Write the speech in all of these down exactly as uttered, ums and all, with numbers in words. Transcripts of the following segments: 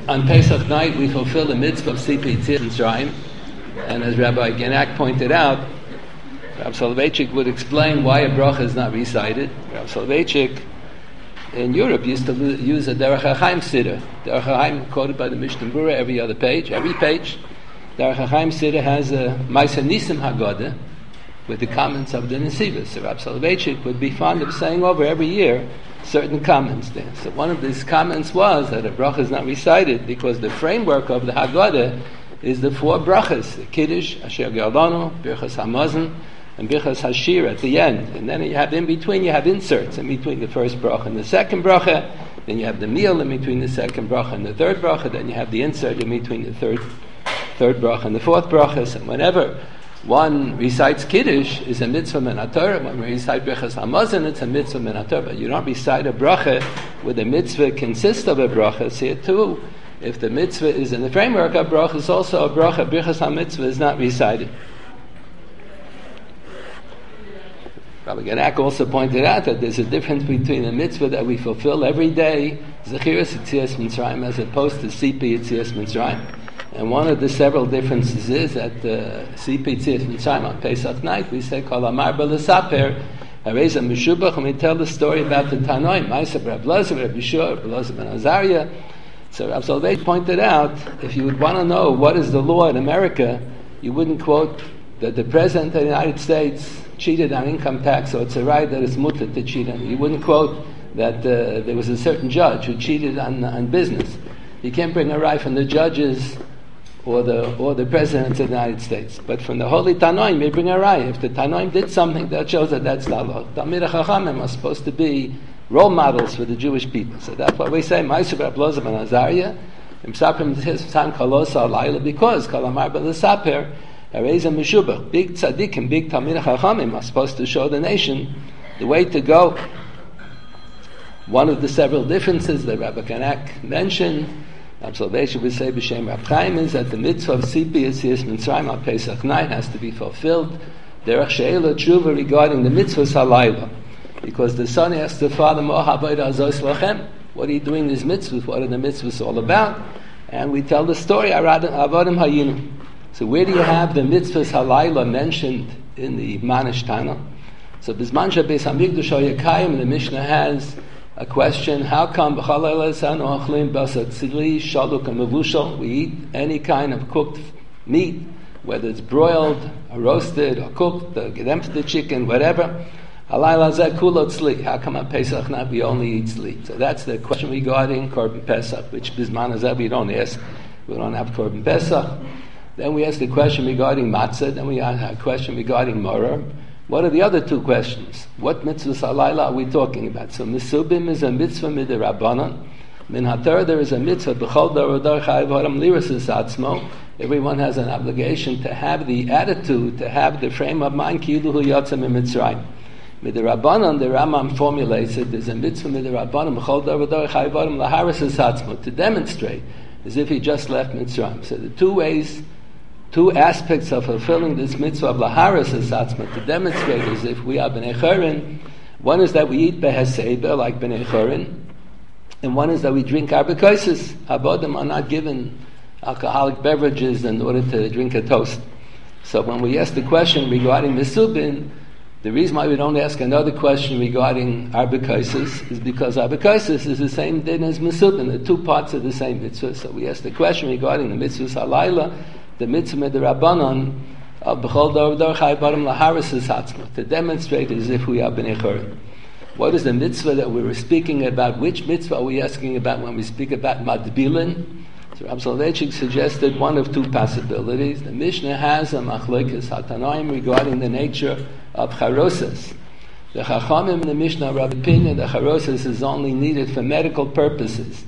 on Pesach night we fulfill the mitzvah of Sipei Mitzrayim, and as Rabbi Genak pointed out, Rav Soloveitchik would explain why a bracha is not recited. Rav Soloveitchik in Europe used to use a Derech HaChaim Siddur. Derech HaChaim quoted by the Mishnah Berurah every other page. Every page, Derech HaChaim Siddur has a Ma'aseh Nisim Haggadah with the comments of the Nesivos. So Rav Soloveitchik would be fond of saying over every year certain comments there. So one of these comments was that a bracha is not recited because the framework of the Haggadah is the four brachas: the Kiddush, Asher Ge'alanu, Birchas Hamazon, and Birchas Hashir at the end. And then you have in between, you have inserts in between the first bracha and the second bracha. Then you have the meal in between the second bracha and the third bracha. Then you have the insert in between the third third bracha and the fourth bracha. And whenever one recites Kiddush, is a mitzvah min haTorah. When we recite Birchas Hamazon, it's a mitzvah min haTorah. But you don't recite a bracha where the mitzvah consists of a bracha. See it too. If the mitzvah is in the framework of bracha, it's also a bracha. Birchas HaMitzvah is not recited. Rabbi Genak also pointed out that there's a difference between a mitzvah that we fulfill every day, Zechiras Yetzias Mitzrayim, as opposed to Sipei Yetzias Mitzrayim. And one of the several differences is that uh, Sipei Yetzias Mitzrayim on Pesach night, we say, Kol Amar B'Lesaper, Hareza Meshubach, and we tell the story about the Tanoim, Ma'aseh Reb Elazar, Reb Yeshua, Reb Elazar ben Azariah. So Rav Soloveitchik pointed out, if you would want to know what is the law in America, you wouldn't quote that the President of the United States cheated on income tax, so it's a right that it's mutter to cheat on. You wouldn't quote that uh, there was a certain judge who cheated on, on business. You can't bring a right from the judges or the or the President of the United States. But from the Holy Tanoim, you bring a right. If the Tanoim did something, that shows that that's the law. Talmidei Chachamim are supposed to be role models for the Jewish people. So that's why we say Ma'aseh Reb Elazar ben Azariah, because Kol Amar B'Lesaper, Hareza Meshubach, big tzaddikim, big Talmidei Chachamim are supposed to show the nation the way to go. One of the several differences that Rabbi Genak mentioned, Rav Soloveitchik would say b'shem Rav Chaim, is that the mitzvah of Sipei Yetzias Mitzrayim on Pesach night has to be fulfilled. Derech she'ela tshuva regarding the mitzvahs halayla. Because the son asks the father, what are you doing these mitzvahs? What are the mitzvahs all about? And we tell the story, Avodim Hayinu. So where do you have the mitzvahs halayla mentioned in the Manish Tana? So Bizman Beis Hamikdash Hayakayim, the Mishnah has a question, how come we eat any kind of cooked meat, whether it's broiled or roasted or cooked, the gedempted chicken, whatever. How come on Pesach night we only eat tzli? So that's the question regarding Korban Pesach, which Bisman Hazeh we don't ask. We don't have Korban Pesach. Then we ask the question regarding matzah. Then we ask a question regarding maror. What are the other two questions? What mitzvahs halayla are we talking about? So Mesubim is a mitzvah mid'Rabbanan. Min haTorah there is a mitzvah b'chol dar v'dar chayav ha'adam lirasus atzmo. Everyone has an obligation to have the attitude, to have the frame of mind ki'ilu hu yotza miMitzrayim. Mid'Rabbanan, the Rambam formulates it, there's a mitzvah mid'Rabbanan b'chol dar v'dar chayav ha'adam laharasus atzmo, to demonstrate as if he just left Mitzrayim. So the two ways, two aspects of fulfilling this mitzvah of laharas atzma, to demonstrate as if we are b'nei chorin. One is that we eat beheseba like b'nei chorin, and one is that we drink arbekaisis. Abodim are not given alcoholic beverages in order to drink a toast. So when we ask the question regarding Mesubin, the reason why we don't ask another question regarding arbekaisis is because arbekaisis is the same din as Mesubin. The two parts of the same mitzvah. So we ask the question regarding the mitzvahs halayla, the mitzvah mid'Rabbanan of b'chol dar v'dar chayav ha'adam laharasus atzmo, to demonstrate as if we are b'nei chorin. What is the mitzvah that we were speaking about? Which mitzvah are we asking about when we speak about madbilin? So Rav Soloveitchik suggested one of two possibilities. The Mishnah has a machlokes hatanoim regarding the nature of charosas. The Chachamim in the Mishnah are of opinion that charosas is only needed for medical purposes,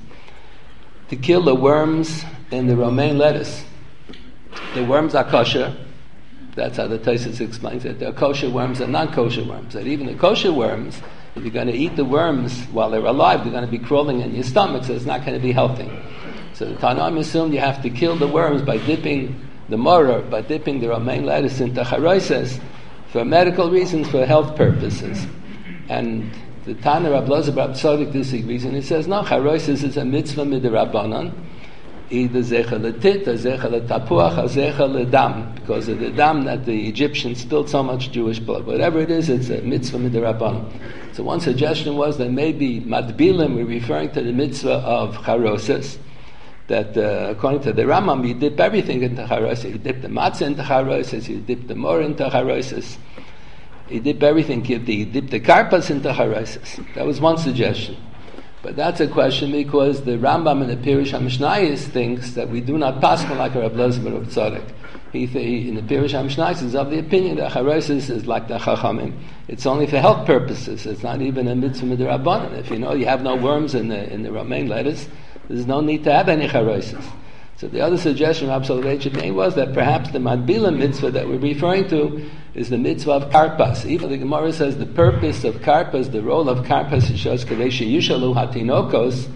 to kill the worms in the romaine lettuce. The worms are kosher. That's how the Tosfos explains it. There are kosher worms and non-kosher worms. That even the kosher worms, if you're going to eat the worms while they're alive, they're going to be crawling in your stomach, so it's not going to be healthy. So the Tanoim assumed you have to kill the worms by dipping the maror, by dipping the romaine lettuce into charosas for medical reasons, for health purposes. And the Tana Rab Elazar Rab Tzadok disagrees, and he says, no, charosas is a mitzvah mid'Rabbanan. either zecher letit, or zecher letapuach, or zecher ledam, because of the dam that the Egyptians spilled so much Jewish blood. Whatever it is, it's a mitzvah midrabanan. So one suggestion was that maybe madbilim, we're referring to the mitzvah of charoses, that uh, according to the Rambam, you dip everything into charoses. You dip the matzah into charoses, you dip the mor into charoses, you dip everything, you dip the karpas into charoses. That was one suggestion. But that's a question because the Rambam in the Pirush HaMishnayos thinks that we do not pass like a Rav Elazar ben Rav Tzadok. He, he in the Pirush HaMishnayos is of the opinion that charoses is like the chachamim. It's only for health purposes. It's not even a mitzvah midrabanan. If you know you have no worms in the in the romaine lettuce, there's no need to have any charoses. So the other suggestion Rav Soloveitchik made was that perhaps the Madbila mitzvah that we're referring to is the mitzvah of karpas. Even the Gemara says the purpose of karpas, the role of karpas, it shows kadesha yushalu hatinokos,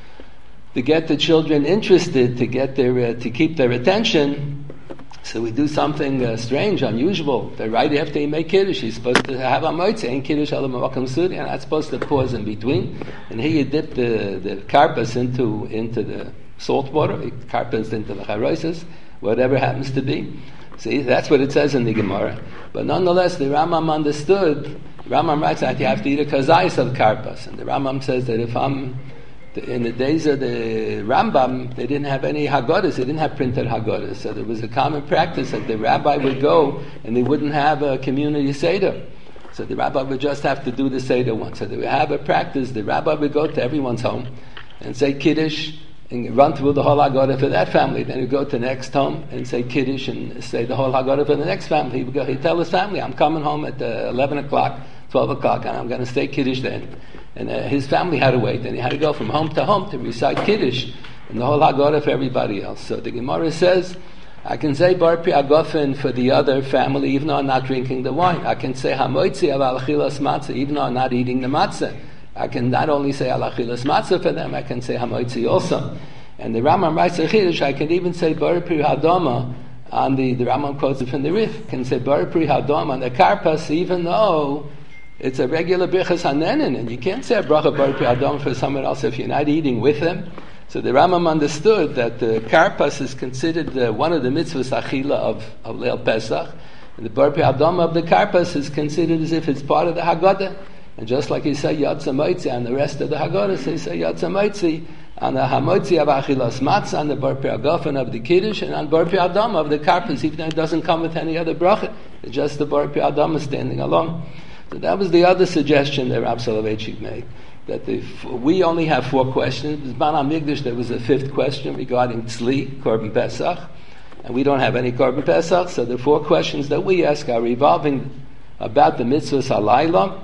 to get the children interested, to get their uh, to keep their attention. So we do something uh, strange, unusual. That right after you make kiddush, you're supposed to have a motzei and kiddush alam makam sudi, and not supposed to pause in between. And here you dip the the karpas into into the salt water, it karpas into the charoses, whatever happens to be. See, that's what it says in the Gemara. But nonetheless, the Rambam understood. Rambam writes that you have to eat a kazayis of karpas, and the Rambam says that if I'm in the days of the Rambam, they didn't have any Haggadahs, they didn't have printed Haggadahs, so there was a common practice that the rabbi would go and they wouldn't have a community seder. So the rabbi would just have to do the seder once. So they would have a practice, the rabbi would go to everyone's home and say Kiddush and run through the whole Haggadah for that family. Then he'd go to the next home and say Kiddush and say the whole Haggadah for the next family. He would go, he'd tell his family, I'm coming home at uh, eleven o'clock, twelve o'clock, and I'm going to say Kiddush then. And uh, his family had to wait, and he had to go from home to home to recite Kiddush and the whole Haggadah for everybody else. So the Gemara says, I can say Bar Pri Agofen for the other family, even though I'm not drinking the wine. I can say Hamoitzi al Achilas Matzah, even though I'm not eating the matzah. I can not only say al Achilas Matzah for them, I can say Hamoitzi also. And the Rambam writes a Chiddush, I can even say Bar Pri Hadoma on the, the Rambam quotes it from the Rif, can say Bar Pri Hadoma on the Karpas, even though it's a regular Birchas Hanenin, and you can't say a Bracha Bar Pri Hadoma for someone else if you're not eating with them. So the Rambam understood that the Karpas is considered uh, one of the mitzvahs achila of, of Leil Pesach, and the Bar Pri Hadoma of the Karpas is considered as if it's part of the Haggadah. And just like you say Yatza Moitzi on the rest of the Haggadah, so you say Yatza Moitzi on the Hamoitzi of Achilas Matzah, on the Bar Pri Agofen of the Kiddush, and on Bar Pri Hadoma of the Karpas, even though it doesn't come with any other bracha. It's just the Bar Pri Hadoma standing alone. So that was the other suggestion that Rav Soloveitchik made. That the, we only have four questions. B'Zman HaMikdash there was a fifth question regarding Tzli, Korban Pesach, and we don't have any Korban Pesach, so the four questions that we ask are revolving about the mitzvahs halayla.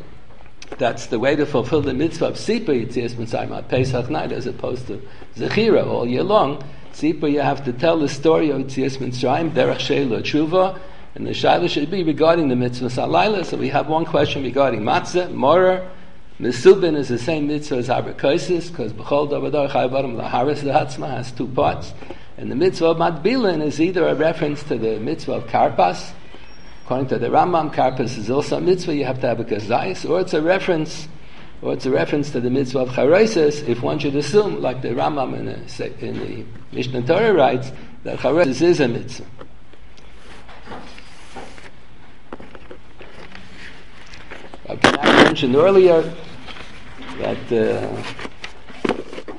That's the way to fulfill the mitzvah of Sipur Yitzias Mitzrayim on Pesach night as opposed to Zechira all year long. Sipur, you have to tell the story of Yitzias Mitzrayim, Derech Sheila Tshuva, and the Shaila should be regarding the mitzvah halayla. So we have one question regarding Matzah, Morer. Mesubin is the same mitzvah as Habrakosis, because B'chol Davadar Chayvarim Laharis Hatzma has two parts. And the mitzvah of Madbilin is either a reference to the mitzvah of Karpas. According to the Rambam, Karpas is also a mitzvah, you have to have a Gazais, or it's a reference or it's a reference to the mitzvah of Charosis, if one should assume, like the Rambam in the, in the Mishnah Torah writes, that Charosis is a mitzvah. Okay, I mentioned earlier that uh,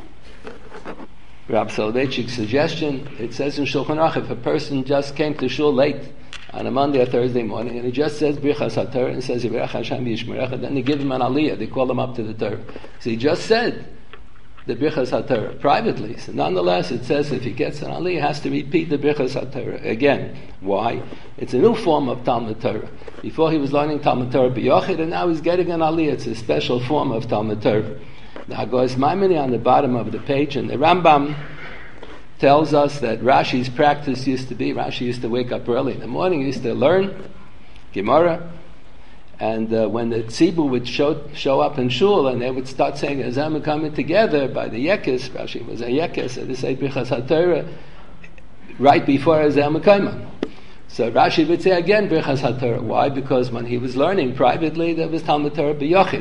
Rav Soloveitchik's suggestion, it says in Shulchan Aruch, if a person just came to shul late on a Monday or Thursday morning and he just says Birchas HaTorah and says Yirach Hashem Yishmerecha, then they give him an aliyah, they call him up to the Torah. So he just said the Birchas HaTorah privately. So nonetheless, it says if he gets an aliyah, he has to repeat the Birchas HaTorah again. Why? It's a new form of Talmud Torah. Before he was learning Talmud Torah b'yochid, and now he's getting an aliyah. It's a special form of Talmud Torah. The Hagoyes Maimoni on the bottom of the page, and the Rambam tells us that Rashi's practice used to be, Rashi used to wake up early in the morning, he used to learn Gemara, and uh, when the tzibur would show, show up in shul and they would start saying Azam coming together by the Yekes, Rashi was a Yekes, so they say Birchas HaTorah right before Azam Kaimah. So Rashi would say again Birchas HaTorah. Why? Because when he was learning privately, there was Talmud Torah b'yochid.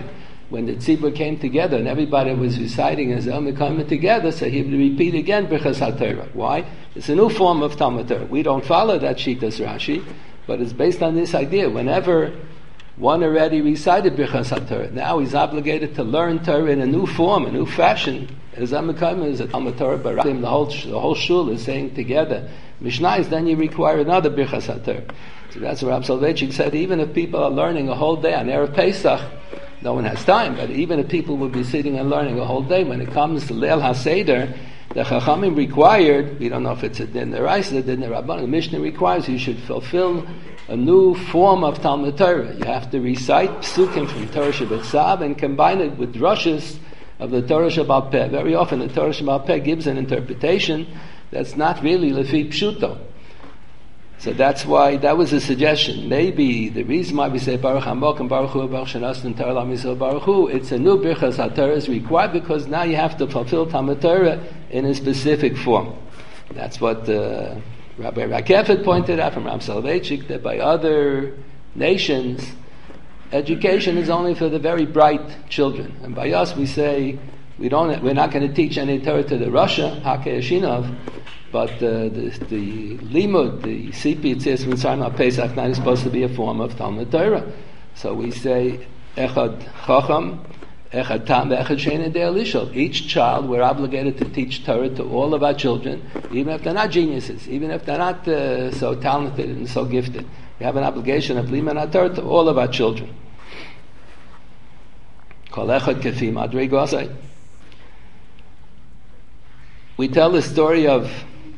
when the tzibur came together and everybody was reciting as Omer coming together, so he would repeat again Birchas HaTorah. Why? It's a new form of Talmud Torah. We don't follow that Shitas Rashi, but it's based on this idea. Whenever one already recited Birchas HaTorah, now he's obligated to learn Torah in a new form, a new fashion. As Omer coming is a Talmud Torah, but the whole the whole shul is saying together Mishnayos, then you require another Birchas HaTorah. So that's what Rav Soloveitchik said. Even if people are learning a whole day on Erev Pesach, no one has time, but even if people would be sitting and learning a whole day, when it comes to Leil HaSeder, the Chachamim required, we don't know if it's a din deraisa, a din derabbanan, the Mishnah requires you should fulfill a new form of Talmud Torah. You have to recite psukim from Torah Shabbat and combine it with drushes of the Torah Shabbat Peh. Very often the Torah Shabbat Peh gives an interpretation that's not really lefi pshuto. So that's why that was a suggestion. Maybe the reason why we say Baruch Hamok and Baruch Hu, Baruch Shanas and Torah Lamisol Baruch Hu, it's a new Birchas HaTorah is required because now you have to fulfill Talmud Torah in a specific form. That's what uh, Rabbi Rakefet pointed out from Rav Soloveitchik, that by other nations, education is only for the very bright children. And by us we say, we don't, we're not going to teach any Torah to the Russia, Hakei Yeshinov, but uh, the, the limud, the sipi tzis mitzrayim Pesach night is supposed to be a form of Talmud Torah. So we say echad chacham, echad tam, echad shein de'elishol. Each child, we're obligated to teach Torah to all of our children, even if they're not geniuses, even if they're not uh, so talented and so gifted. We have an obligation of liman Torah to all of our children. Kol echad kefi madrigosai. We tell the story of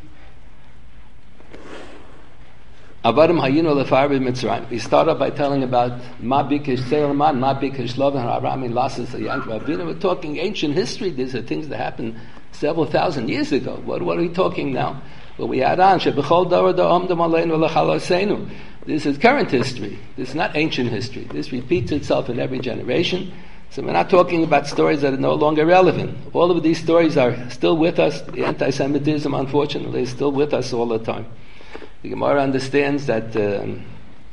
Avadim Hayinu Lefarbi Mitzrayim. We start off by telling about Ma Bikesh Seilman, Ma Bikesh Lovan, Harami Lasses Yankiv Avinu. We're talking ancient history. These are things that happened several thousand years ago. What, what are we talking now? Well, we add on Shebechol Dor Da'om Damaleinu Lechaloseinu. This is current history. This is not ancient history. This repeats itself in every generation. So we're not talking about stories that are no longer relevant. All of these stories are still with us. The anti-Semitism, unfortunately, is still with us all the time. The Gemara understands that um,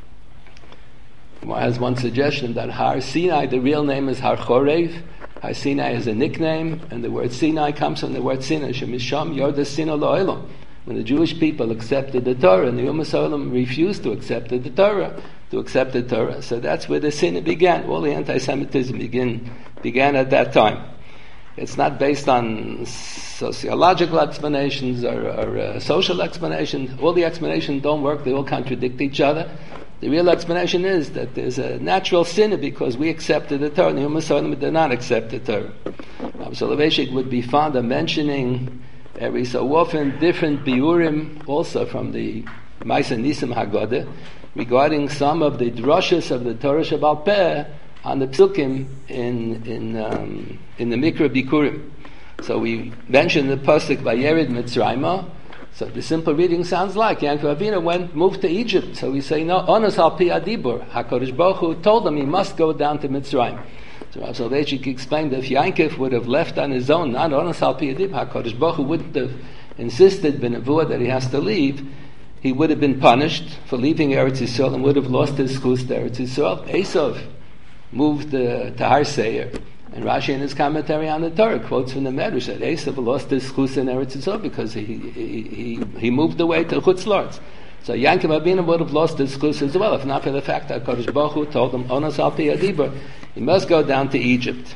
Gemara has one suggestion that Har Sinai, the real name is Har Chorev. Har Sinai is a nickname, and the word Sinai comes from the word Sinai. Shemisham Yorda Sino Lo'elam. When the Jewish people accepted the Torah, and the Ummah Olam refused to accept the Torah, to accept the Torah. So that's where the sin began. All the anti-Semitism begin, began at that time. It's not based on sociological explanations or, or uh, social explanations. All the explanations don't work. They all contradict each other. The real explanation is that there's a natural sin because we accepted the Torah, and the Ummah Olam did not accept the Torah. Rav Soloveitchik would be fond of mentioning every so often different biurim, also from the Ma'aseh Nisim Haggadah, regarding some of the drushes of the Torah Shebaal Peh on the psukim in in um, in the Mikra Bikurim. So we mentioned the pasuk by Yerid Mitzrayma. So the simple reading sounds like Yankov Avinu went moved to Egypt. So we say no, Onos al pi adibur. Hakadosh Baruch Hu told him he must go down to Mitzrayim. So Rav Soloveitchik explained that if Yankov would have left on his own, not Onos al pi adibur, Hakadosh Baruch Hu wouldn't have insisted b'nevuah that he has to leave. He would have been punished for leaving Eretz Yisrael and would have lost his schus to Eretz Yisrael. Esav moved uh, to Har Seir, and Rashi in his commentary on the Torah quotes from the Medrash that Esav lost his schus in Eretz Yisrael because he he, he he moved away to Chutz La'aretz. So Yankov Avinu would have lost his schus as well, if not for the fact that Kadosh Baruch Hu told him, Onos al pi adibur, he must go down to Egypt.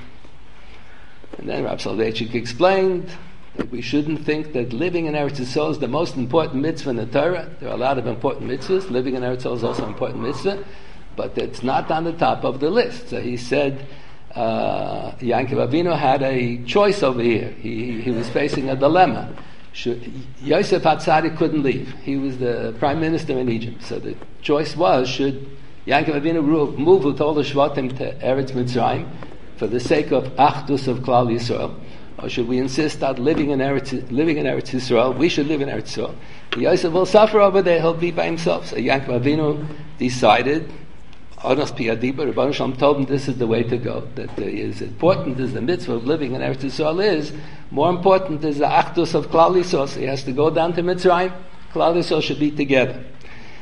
And then Rav Soloveitchik explained that we shouldn't think that living in Eretz Yisrael is the most important mitzvah in the Torah. There are a lot of important mitzvahs. Living in Eretz Yisrael is also an important mitzvah, but it's not on the top of the list. So he said, uh, Yankov Avinu had a choice over here. He, he was facing a dilemma. Should, Yosef HaTzadik couldn't leave. He was the prime minister in Egypt. So the choice was, should Yankov Avinu move with all the Shvatim to Eretz Mitzrayim for the sake of Achdus of Klal Yisrael? Or should we insist on living in Eretz, living in Eretz Yisrael? We should live in Eretz Yisrael. Yosef will suffer over there. He'll be by himself. So Yankov Avinu decided, Onos pi adibur, Rebbeinu Shalom told him this is the way to go. That uh, is important as the mitzvah of living in Eretz Yisrael is, more important is the achdus of Klal Yisrael. So he has to go down to Mitzrayim. Klal Yisrael should be together.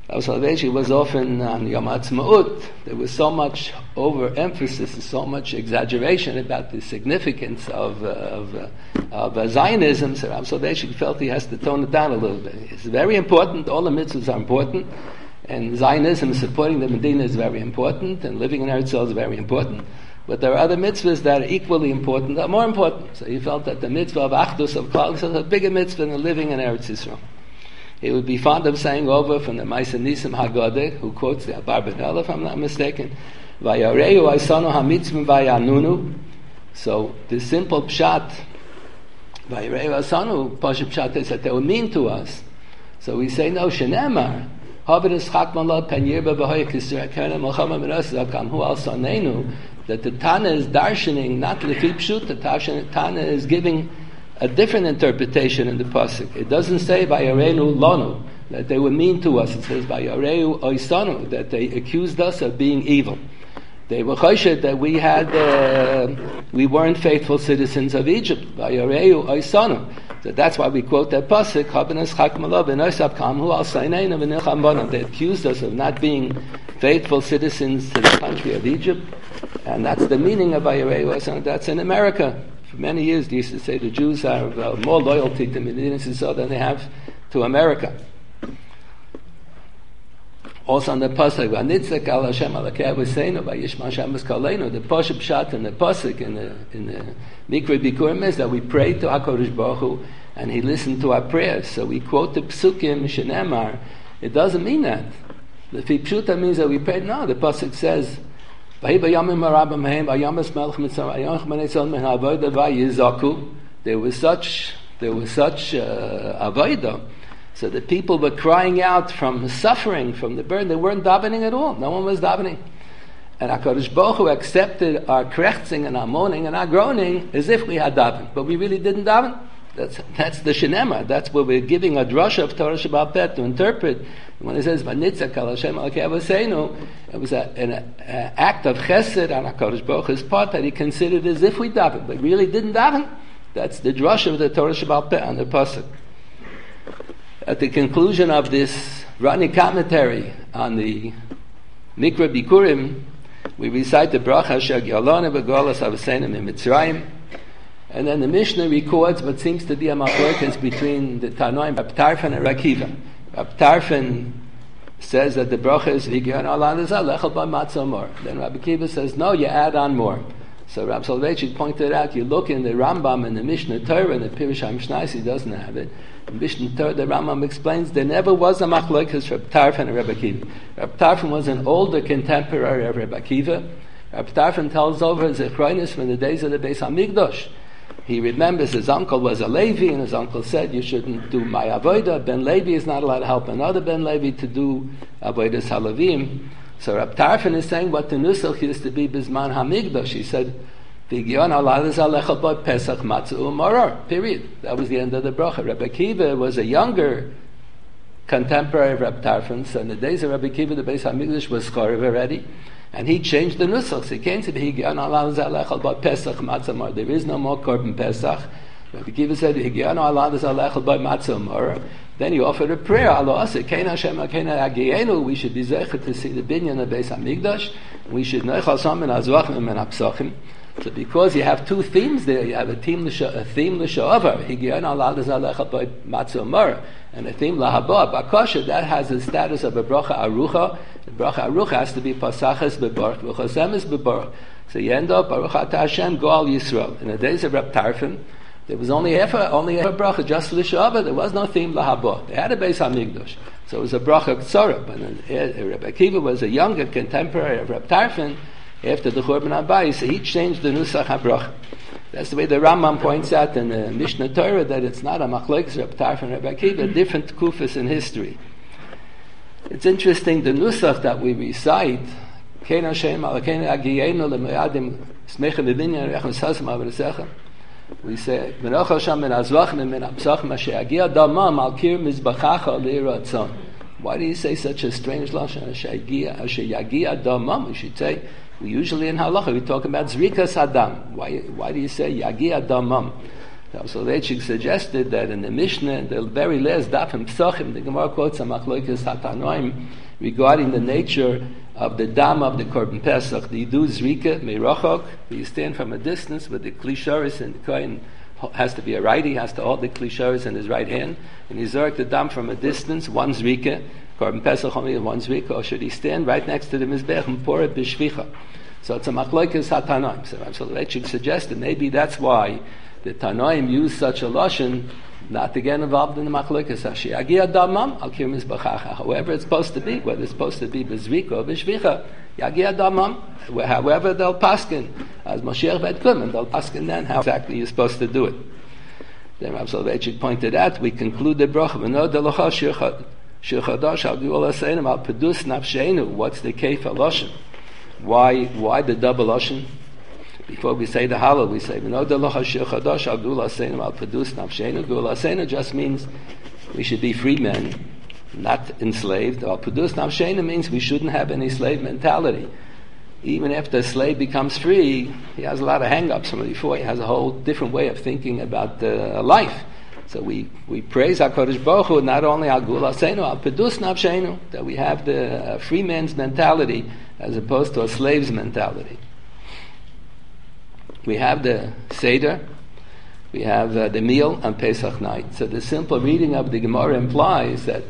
Rabbi Soloveitchik was often on Yom Ha'atzmaut. There was so much overemphasis and so much exaggeration about the significance of uh, of, uh, of uh, Zionism. So Rabbi Soloveitchik felt he has to tone it down a little bit. It's very important. All the mitzvahs are important, and Zionism, supporting the Medina, is very important, and living in Eretz Yisrael is very important. But there are other mitzvahs that are equally important, that are more important. So he felt that the mitzvah of Achdus, of Klal Yisrael, is a bigger mitzvah than living in Eretz Yisrael. He would be fond of saying over from the Ma'aseh Nisim Haggadah, who quotes the Abarbanel, if I'm not mistaken, Vayareu Aisanu HaMitzvim Vayanunu. So the simple pshat, Vayareu Aisanu, Pashup pshat is that they were mean to us. So we say, no, Shenemar, Havidus Chakmallah Penyirba V'hoy Kisra Kerna Melchama Miras Zakam Hu Al Sanenu, that the Tana is darshaning, not Lefi Pshut, the Tana is giving a different interpretation in the pasuk. It doesn't say Vayarenu Lanu, that they were mean to us. It says Vayareu Oisanu, that they accused us of being evil. They were choshed that we had, uh, we weren't faithful citizens of Egypt. Vayareu Oisanu. So that's why we quote that pasuk. They accused us of not being faithful citizens to the country of Egypt, and that's the meaning of Vayareu Oisanu. That's in America. For many years, they used to say the Jews have uh, more loyalty to Medina Yisrael than they have to America. Also on the pasuk, "Vanitzak al Hashem alakei v'seinu v'yishma Hashem v'skaleinu." The pasuk pshat in the pasuk in the in the Mikra Bikurim is that we pray to Hakadosh Baruch Hu and He listened to our prayers. So we quote the psukim shenemar. It doesn't mean that. The pshuta means that we prayed. No, the pasuk says. There was such, there was such uh, avodah, so the people were crying out from suffering, from the burden. They weren't davening at all. No one was davening. And HaKadosh Baruch Hu accepted our krechzing and our moaning and our groaning as if we had davened, but we really didn't daven. That's that's the shenema. That's where we're giving a drasha of Torah Shabbat Pet to interpret. When it says "Vanitzak al Hashem al Kevaseinu," it was a, an a, act of chesed on Hakadosh Baruch Hu's part that He considered as if we davened, but really didn't daven. That's the drasha of the Torah Shabbat Pet on the pasuk. At the conclusion of this Rani commentary on the Mikra Bikurim, we recite the bracha Asher Gyalana V'Golas Avaseinu in Mitzrayim. And then the Mishnah records what seems to be a machlokes between the Tanoim, Rab Tarfon and Rakiva. Rab Tarfon says that the bracha is V'Gion Alad Azal Lechel B'Matzah Mor. Then Rabbi Akiva says, no, you add on more. So Rab Soloveitchik pointed out, you look in the Rambam and the Mishnah Torah and the Pirush HaMishnayos, he doesn't have it. In Mishnah Torah, the Rambam explains there never was a machlokes Rab Tarfon and Rabbi Akiva. Rab Tarfon was an older contemporary of Rabbi Akiva. Rab Tarfon tells over his Zechronis from the days of the Beis HaMikdash. He remembers his uncle was a Levi, and his uncle said, you shouldn't do my avodah. Ben Levi is not allowed to help another Ben Levi to do avodas halavim. So Rab Tarfon is saying what the nusach used to be Bizman HaMikdash. He said, V'gion alad zalechel bo Pesach matzah u'maror. Period. That was the end of the bracha. Rabbi Akiva was a younger contemporary of Rab Tarfon. So in the days of Rabbi Akiva, the Beis HaMikdash was chorev already. And he changed the nusach. He came to the Higion alad zalechel bo Pesach matzah mar. There is no more korban Pesach. Rabbi Akiva said, Higion alad zalechel bo matzah mar. Then he offered a prayer. Allah said, Kein Hashem Keina Agienu. We should be zecher to see the binyan of Beis HaMikdash. We should neichal samin azvachim and apsachim. So because you have two themes there, you have a theme a theme l'sha'avar, Higion alad zalechel bo matzah mar, and a theme lahaba bakasha. That has the status of a bracha arucha. The bracha arucha has to be pasachas bebarach, v'chasemes bebarach. So you end up Baruch Atah Hashem Goal Yisrael. In the days of Rab Tarfon, there was only ever only a bracha just l'sha'avar. There was no theme lahaba. They had a Beis HaMikdash, so it was a bracha tzara. But uh, Rabbi Akiva was a younger contemporary of Rab Tarfon. After the Churban HaBayis, so he changed the nusach habracha. That's the way the Rambam points out in the Mishnah Torah that it's not a machlokes Rab Tarfon and Rabbi Akiva, different kufas in history. It's interesting, the nusach that we recite, Kein Hashem Alakeinu Agienu Le'Me'adim Smechem B'Binyan Rechem Sasem Avresecha. We say, Menach Hashem Ben Azvachim Ben Apsachim Asher Agia Damam Al Kir Mizbachacha Le'Iratzon. Why do you say such a strange lashon? Asher Yagia Damam. We should say, we usually in halacha we talk about zrikas hadam. Why? Why do you say yagia damam? Soloveitchik suggested that in the Mishnah, the very last daf in Pesachim, the Gemara quotes a Machlokes HaTanoim regarding the nature of the dam of the Korban Pesach. The Yidu Zrika Meirachok, you stand from a distance with the Klisharis, and the Kohen has to be a righty, has to hold the Klisharis in his right hand, and he zerk the dam from a distance, one Zrika, Korban Pesach only one Zrika, or should he stand right next to the Mizbech and pour it b'shvicha? So it's a Machlokes HaTanoim. So Soloveitchik suggested maybe that's why the Tanoim use such a lashon not to get involved in the machlokes. Yagi adamam al kir mizbechacha. However it's supposed to be, whether it's supposed to be bezrika or b'shvicha, yagi adamam. However they'll paskin as Moshiach v'edkum, and they'll paskin then how exactly you're supposed to do it. Then Rav Soloveitchik pointed out, we conclude the bracha v'no delacha shir chadash al gul aseinim al pedus nafsheinu. What's the keif lashon? Why why the double lashon? Before we say the Hallel, we say, V'no delocha shir chadash al gula seinu al pedus nafshenu. Gula seinu just means we should be free men, not enslaved. Al pedus nafshenu means we shouldn't have any slave mentality. Even after a slave becomes free, he has a lot of hang-ups from before. He has a whole different way of thinking about uh, life. So we, we praise HaKadosh Baruch Hu, not only al gula seinu, al pedus nafshenu, that we have the uh, free man's mentality as opposed to a slave's mentality. We have the Seder, we have uh, the meal on Pesach night. So the simple reading of the Gemara implies that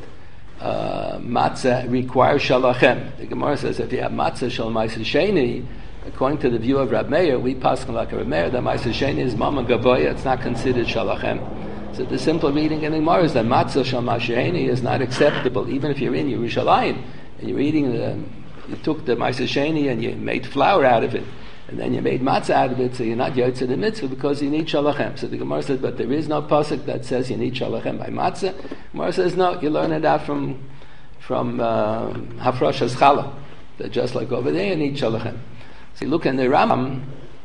uh, matzah requires shalachem. The Gemara says if you have matzah shal ma'aser sheni, according to the view of Rab Meir, we pass like Rab Meir, that ma'aser sheni is mama gavoya, it's not considered shalachem. So the simple reading in the Gemara is that matzah shal ma'aser sheni is not acceptable, even if you're in Yerushalayim and you're eating the, you took the ma'aser sheni and you made flour out of it, and then you made matzah out of it, so you're not yotze the mitzvah because you need shalachem. So the Gemara says, but there is no pasuk that says you need shalachem by matzah. The Gemara says, no, you learn it out from from uh, hafrashas challah, that just like over there you need shalachem. So you look in the Rambam,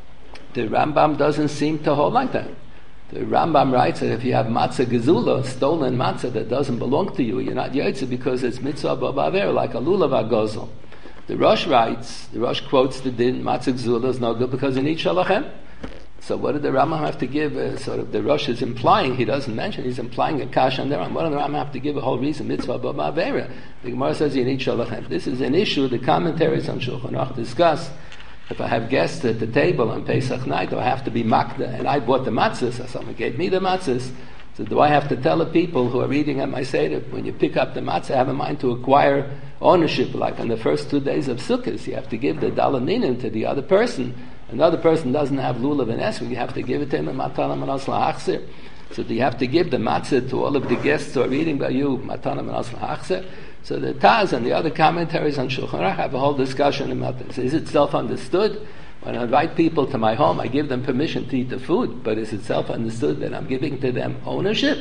the Rambam doesn't seem to hold like that. The Rambam writes that if you have matzah gezula, stolen matzah that doesn't belong to you, you're not yotze because it's mitzvah b'aver, like a lulav agozel. The Rosh writes, the Rosh quotes the din, matzah gzula is no good because you need shalachem. So what did the Rambam have to give? Uh, sort of the Rosh is implying, he doesn't mention, he's implying a kash on the Rambam. What did the Rambam have to give a whole reason? Mitzvah b'ma'avera. The Gemara says you need shalachem. This is an issue the commentaries on Shulchan Aruch discuss. If I have guests at the table on Pesach night, do I have to be makda? And I bought the matzahs, so someone gave me the matzahs. So do I have to tell the people who are reading at my Seder, when you pick up the matzah, have in mind to acquire ownership, like on the first two days of Sukkot, you have to give the dalaninim to the other person. Another person doesn't have lulav and esrog, you have to give it to him in matana manas la'achzer. So do you have to give the matzah to all of the guests who are reading by you, matana manas la'achzer? So the Taz and the other commentaries on Shulchan Aruch have a whole discussion about this. Is it self-understood? When I invite people to my home, I give them permission to eat the food, but is it self-understood that I'm giving to them ownership?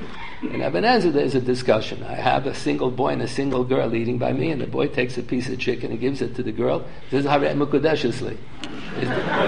In Eben Ezer, there's a discussion. I have a single boy and a single girl eating by me, and the boy takes a piece of chicken and gives it to the girl. This is Harei Mukudeshesli. Is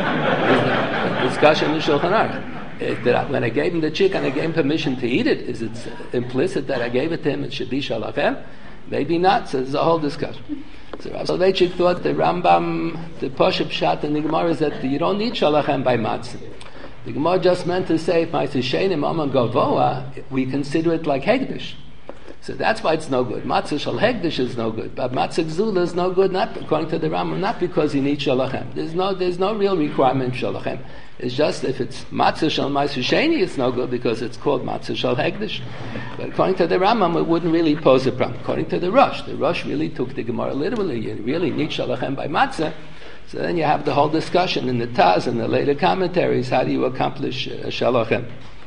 the discussion in Shulchan Aruch. That when I gave him the chicken, I gave him permission to eat it. Is it implicit that I gave it to him? It should be shalachem? Maybe not. So there's a whole discussion. So Rav Soloveitchik thought the Rambam, the Poshup Pshat in the Gemara is that you don't need shalachem by matzah. The Gemara just meant to say, if ma'aser shenim aman gavoa, we consider it like hegdish. So that's why it's no good. Matzah shal hegdish is no good, but matzah gzula is no good, not according to the Rambam, not because you need shalachem. There's no, there's no real requirement of shalachem. It's just if it's matzah shal ma'aser sheni, it's no good because it's called matzah shal hegdish. But according to the Rambam, it wouldn't really pose a problem. According to the Rosh, the Rosh really took the Gemara literally. You really need shalachem by matzah. So then you have the whole discussion in the Taz and the later commentaries. How do you accomplish uh, shalachem?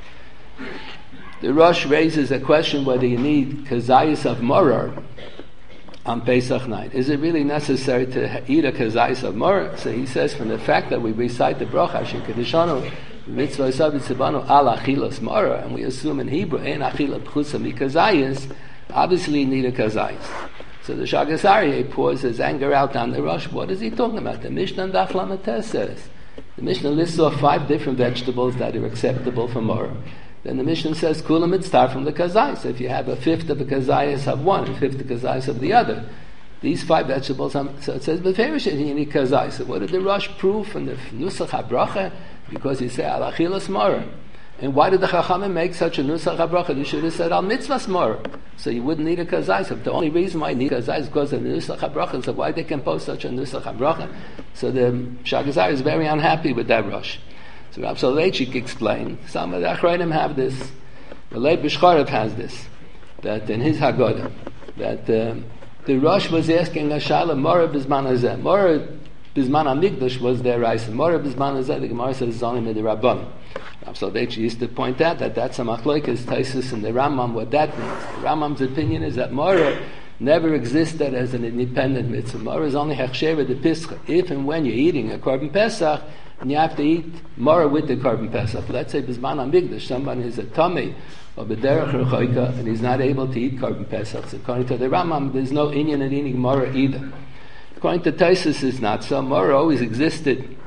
The Rosh raises a question whether you need kazayis of morar on Pesach night. Is it really necessary to eat a kazayis of morar? So he says, from the fact that we recite the bracha shekadishanu mitzvah yisad tzibanu al achilas morar, and we assume in Hebrew ein achila b'chusa mikazayis, obviously you need a kazayis. So the Shagas Aryeh pours his anger out on the Rosh. What is he talking about? The Mishnah and Daf Lamed says. The Mishnah lists off five different vegetables that are acceptable for Morah. Then the Mishnah says, Kulam mitzvah from the kazayis. So if you have a fifth of the kazayis of one, a fifth of the kazayis of the other, these five vegetables, so it says, Beferish, you need kazayis. So what did the Rosh prove from the Nusach HaBracha? Because he said, Al achilas Morah. And why did the Chachamim make such a Nusach HaBracha? They should have said Al Mitzvahs Morah. So you wouldn't need a Kazai. So the only reason why you need a Kazai is because of the Nusach HaBracha. So why they compose such a Nusach HaBracha? So the Shagazai is very unhappy with that Rosh. So Rav Soloveitchik explained, some of the Achrayim have this, the Leib Bishcharev has this, that in his Haggadah, that um, the Rosh was asking a Shala, Morah Bizman Hazeh. Morah Bizman HaMikdash was their Raisa. Morah Bizman Hazeh, the Gemara says, is only with the Rabban. Rav Soloveitchik used to point out that that's a Machlokes Taisus in the Rambam, what that means. The Rambam's opinion is that Morah never existed as an independent mitzvah. Morah is only Hechsheva de Pischa. If and when you're eating a Korban Pesach, and you have to eat Morah with the Korban Pesach. Let's say Bizman HaMikdash, somebody is a Tomei, or B'derech Rechoika, and he's not able to eat Korban Pesach. So according to the Rambam, there's no inyan in eating Morah either. According to Taisus, it's not so. Morah always existed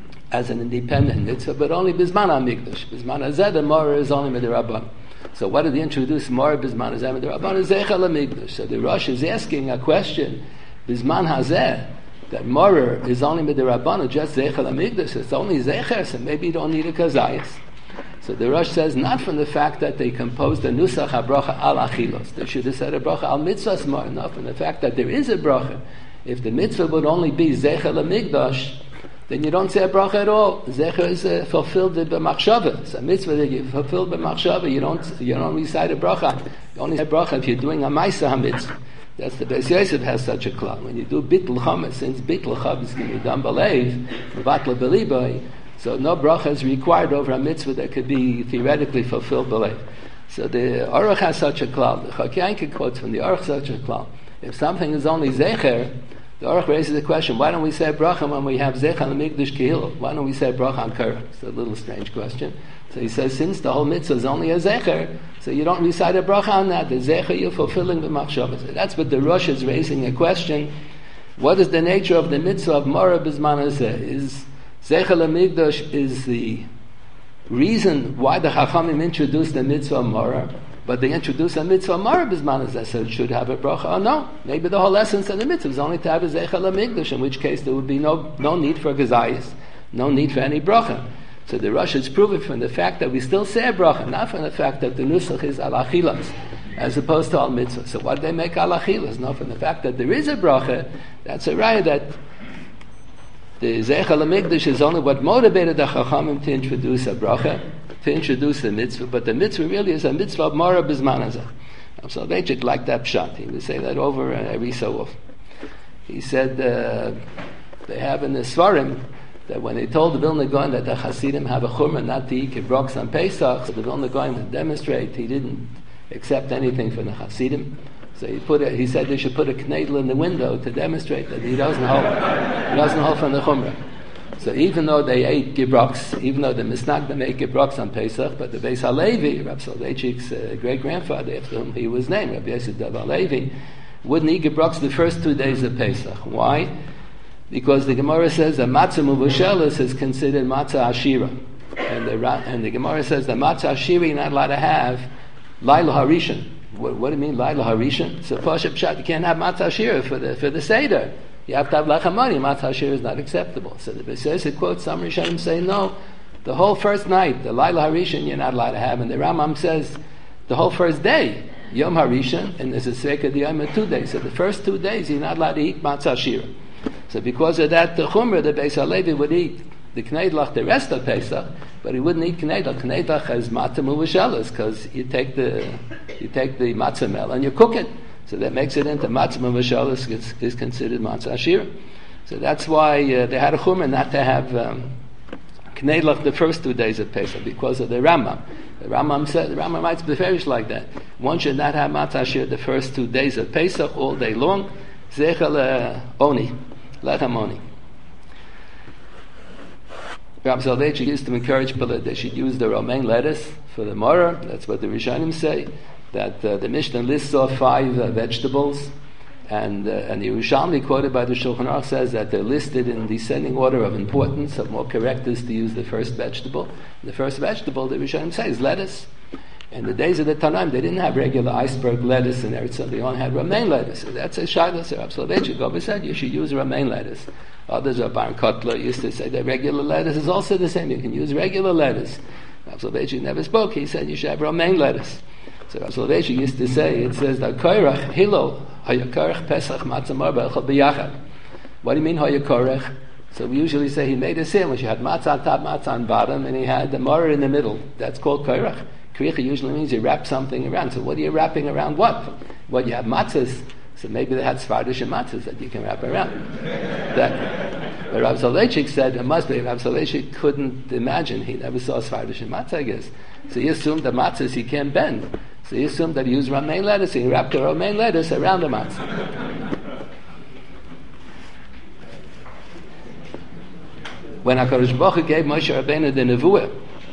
as an independent mitzvah, but only Bizman HaMikdash. Bizman Hazeh, the Morah is only Midirabban. So what did he introduce Morah Bizman Hazeh Midirabban? Is Zeichel HaMikdash. So the Rosh is asking a question, Bizman Hazeh, that Morah is only Midirabban, or just Zeichel HaMikdash. It's only Zeicher, so maybe you don't need a Kazayas. So the Rosh says, not from the fact that they composed a Nusach HaBracha al Achilos. They should have said a Bracha al Mitzvahs Morah. Not from the fact that there is a Bracha. If the mitzvah would only be Zeichel HaMikdash, then you don't say a bracha at all. Zecher is uh, fulfilled b'machshava. It's a mitzvah that you fulfilled b'machshava. You don't you don't recite a bracha. You only say a bracha if you're doing a ma'isa hamitzvah. That's the Beis Yosef has such a klal. When you do bittul chametz, since bittul chametz can be done b'leiv, v'vatla b'libay, so no bracha is required over a mitzvah that could be theoretically fulfilled b'leiv. So the Aruch has such a klal. The Chakyanka quotes from the Aruch such a klal. If something is only zecher, the Aruch raises the question, why don't we say bracha when we have Zeich al Mikdash Kehillah? Why don't we say bracha on Korah? It's a little strange question. So he says, since the whole mitzvah is only a Zecher, so you don't recite a bracha on that. The Zecher you're fulfilling the machshavah. So that's what the Rosh is raising a question. What is the nature of the mitzvah of Morah Bizman Hazeh? Is Zeich al Mikdash is the reason why the Chachamim introduced the mitzvah of Morah, but they introduce a mitzvah of Morah Bizman Hazeh, so it should have a bracha. Oh no, maybe the whole essence of the mitzvah is only to have a Zeich al Mikdash, in which case there would be no no need for Gezayis, no need for any bracha. So the Rosh is proven from the fact that we still say a bracha, not from the fact that the nusach is al achilas, as opposed to al mitzvah. So what do they make al achilas? No, from the fact that there is a bracha, that's a raya that the Zeich al Mikdash is only what motivated the Chachamim to introduce a bracha, to introduce the mitzvah, but the mitzvah really is a mitzvah of Morah Bizman Hazeh. So they should like that pshat. He would say that over uh, every so often. He said uh, they have in the Svarim that when they told the Vilna Gaon that the Hasidim have a chumrah not to eat kibroks on Pesach, so the Vilna Gaon would demonstrate he didn't accept anything from the Hasidim. So he put a, he said they should put a knedel in the window to demonstrate that he doesn't hold he doesn't hold from the chumrah. So even though they ate gibroks, even though the Misnagdim ate gibroks on Pesach, but the Beis Halevi, Rav Soloveitchik's uh, great grandfather, after whom he was named, Rabbi Yosef Dov Halevi, wouldn't eat gibroks the first two days of Pesach. Why? Because the Gemara says that matzah muvushelis is considered matzah ashira, and the and the Gemara says that matzah ashira you're not allowed to have laila harishan. What, what do you mean laila harishan? So pashup pshat, you can't have matzah ashira for the for the seder. You have to have lachamani. Matzah ashira is not acceptable. So the Beis Yosef quotes some Rishonim say no, the whole first night the laila harishan you're not allowed to have, and the Rambam says the whole first day yom harishan, and there's a sveka diyam two days. So the first two days you're not allowed to eat matzah ashira. So because of that, the chumrah, the Beis Halevi would eat the knedlach the rest of Pesach, but he wouldn't eat knedlach. Knedlach has matzah muvushelis, because you take the you take the matzah mel and you cook it. So that makes it into matzah muvushelis, is, is considered matzah ashira. So that's why uh, they had a chumrah not to have um, knedlach the first two days of Pesach, because of the Rambam. The Rambam said, the Rambam writes beferish like that. One should not have matzah ashira the first two days of Pesach all day long. Zechel oni. Lechamoni. Rabbi Soloveitchik used to encourage people that they should use the romaine lettuce for the morah. That's what the Rishonim say. That uh, the Mishnah lists off five uh, vegetables, and uh, and the Yerushalmi quoted by the Shulchan Aruch says that they're listed in descending order of importance. So more correct is to use the first vegetable. And the first vegetable, the Rishonim say, is lettuce. In the days of the Tanaim, they didn't have regular iceberg lettuce in Eretz, so they only had romaine lettuce. So that's a shayla. So Rav Soloveitchik always said you should use romaine lettuce. Others, Baron Kotler used to say that regular lettuce is also the same. You can use regular lettuce. Rav Soloveitchik never spoke. He said you should have romaine lettuce. So Rav Soloveitchik used to say, it says that Koirach Hillel Hayakorech Pesach Matzah Marba Echad B'Yachad. What do you mean Hayakorech? So we usually say he made a sandwich. He had matzah on top, matzah on bottom, and he had the maror in the middle. That's called Koirach. Kricha usually means you wrap something around. So what are you wrapping around what? What, you have matzahs. So maybe they had Svardish and matzahs that you can wrap around. That, but Rav Soloveitchik said it must be. Rav Soloveitchik couldn't imagine. He never saw Svardish and matzah, I guess. So he assumed the matzahs he can't bend. So he assumed that he used romaine lettuce. He wrapped the romaine lettuce around the matzah. When HaKadosh Baruch Hu gave Moshe Rabbeinu the nevuah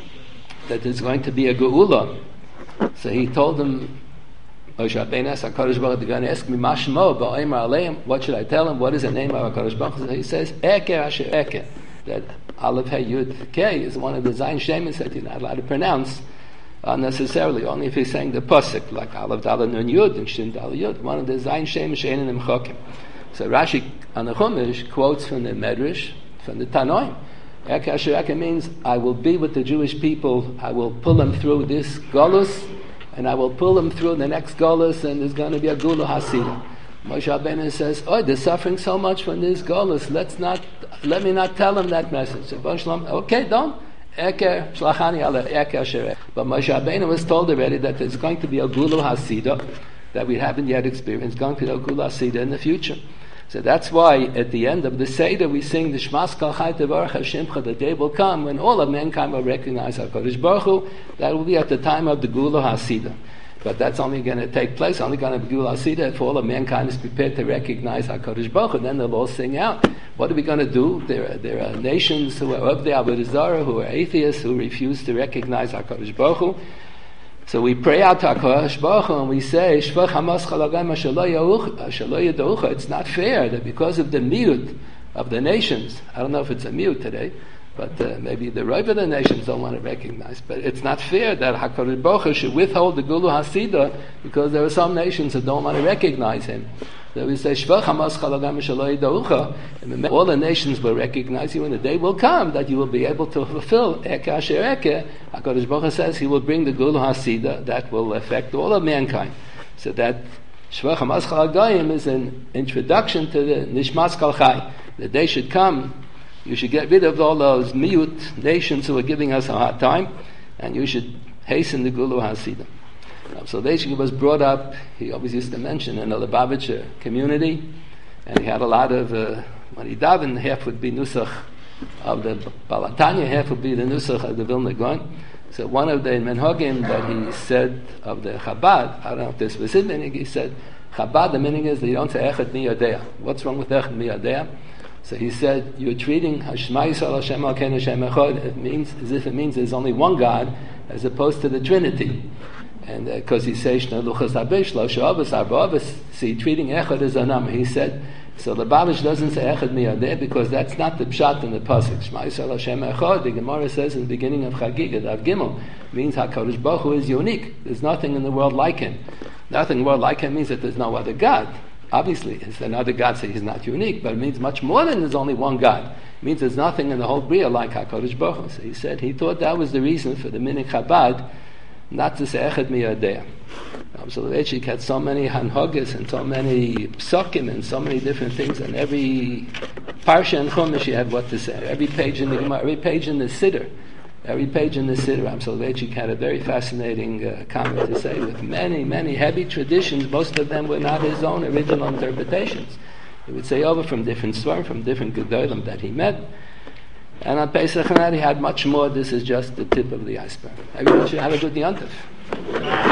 that there's going to be a geula, so he told him, Moshe Rabbeinu asked HaKadosh Baruch Hu, they're going to ask me, Mashmo, ba'omer aleim, what should I tell him? What is the name of HaKadosh Baruch Hu? So he says, Eke Asher Eke, that Aleph He Yud K is one of the Zayin Shemis that you're not allowed to pronounce unnecessarily, only if he's saying the pasuk, like Aleph Dalet Nun Yud and Shin Dalet Yud, one of the Zayin Shemis Shein and Imchokim. So Rashi on the Chumash quotes from the Medrash, from the Tanoim. Eke Asher Eke means, I will be with the Jewish people, I will pull them through this Golus, and I will pull them through the next Golus, and there's going to be a Gula Hasidah. Moshe Rabbeinu says, oh, they're suffering so much from this Golus, let's not, let me not tell them that message. So, okay, don't. Eke Shlachani ala Eke Asher Eke. But Moshe Rabbeinu was told already that there's going to be a Gula Hasidah that we haven't yet experienced, going to be a Gula Hasidah in the future. So that's why at the end of the Seder we sing the Shmas Kol Chai Tevarach Hashemcha. The day will come when all of mankind will recognize HaKadosh Baruch Hu. That will be at the time of the Gula Hasidah. But that's only going to take place, only going to be Gula Hasidah if all of mankind is prepared to recognize HaKadosh Baruch Hu. Then they'll all sing out. What are we going to do? There are, there are nations who are of the Avodah Zarah, who are atheists, who refuse to recognize HaKadosh Baruch Hu. So we pray out to HaKadosh Baruch Hu and we say, Shvach HaMascha Lagayim Asher Lo Yaducha. It's not fair that because of the miut of the nations, I don't know if it's a miut today, but uh, maybe the rest of the nations don't want to recognize, but it's not fair that HaKadosh Baruch Hu should withhold the Gulu Hasidah because there are some nations that don't want to recognize him. So we say, Shvach HaMascha Lagayim Asher Lo Yaducha, and all the nations will recognize you, and the day will come that you will be able to fulfill Eke Asher Eke. HaKadosh Baruch Hu says he will bring the Gulu Hasidah that will affect all of mankind. So that Shvach HaMascha Lagayim is an introduction to the Nishmas Kol Chai. The day should come, you should get rid of all those miut nations who are giving us a hard time, and you should hasten the Gulu Hasidah. So basically he was brought up, he always used to mention, in the Lubavitcher community, and he had a lot of, uh, when he davened, half would be Nusach of the Balatanya, half would be the Nusach of the Vilna Gaon. So one of the Menhogim that he said of the Chabad, I don't know if this was his meaning, he said, Chabad, the meaning is that you don't say Echad Miyadea. What's wrong with Echad Miyadea? So he said, you're treating Hashma Yisrael Hashem Alkeinu Hashem Echad, it means, as if it means there's only one God, as opposed to the Trinity. And because uh, he says, see, treating Echad as a number. He said, so the Babish doesn't say Echad Miyadeh because that's not the Pshat in the Pasuk. Shema Yisrael Hashem Echad, the Gemara says in the beginning of Chagiga, Dav Gimel, means HaKadosh Baruch Hu is unique. There's nothing in the world like him. Nothing in the world like him means that there's no other God. Obviously, it's another God, so he's not unique, but it means much more than there's only one God. It means there's nothing in the whole Bria like HaKadosh Baruch Hu. So he said, he thought that was the reason for the Minik Chabad, not to say Echad Miyadeh. Um, so the Soloveitchik had so many hanhogas and so many psukim and so many different things, and every parsha and chumash he had what to say. Every page in the Gemara, every page in the Siddur, every page in the Siddur, um, Soloveitchik had a very fascinating uh, comment to say with many, many heavy traditions. Most of them were not his own original interpretations. He would say over from different svarim, from different gedolim that he met. And on Pesach night he had much more. This is just the tip of the iceberg. Everyone should have a good Yontif.